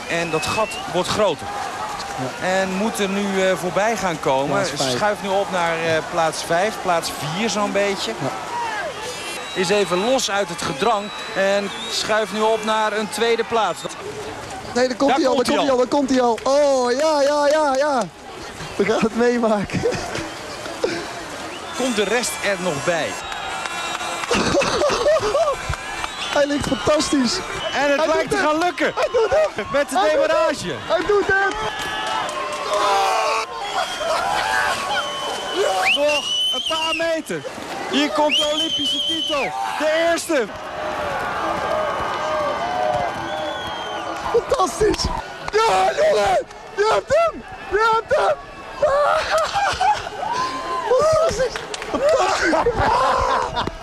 En dat gat wordt groter. Ja. En moet er nu voorbij gaan komen. Schuift nu op naar plaats 5, plaats 4 zo'n beetje. Ja. Is even los uit het gedrang en schuift nu op naar een tweede plaats. Nee, daar komt hij al. Oh, ja. We gaan het meemaken. Komt de rest er nog bij? Hij ligt fantastisch. En het lijkt te gaan lukken. Hij doet het. Met de demarrage. Hij doet het. Nog een paar meter. Hier komt de Olympische titel. De eerste. Fantastisch. Ja, jongen. Je hebt hem. Fantastisch.